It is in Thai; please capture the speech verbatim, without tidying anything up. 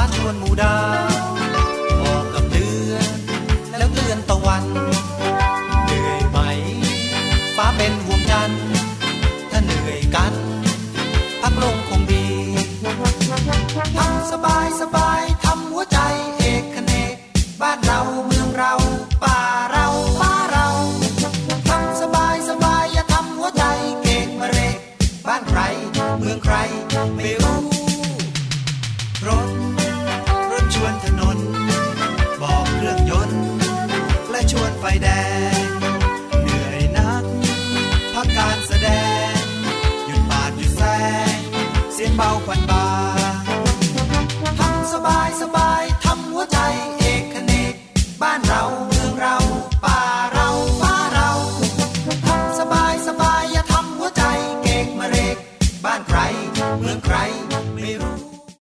ชวนหมู่ดาวบอกกับเดือนแล้วเตือนตะวันเหนื่อยไหมฟ้าเป็นห่วงจันทร์ถ้าเหนื่อยกันพักลงคงดีทำสบายสบ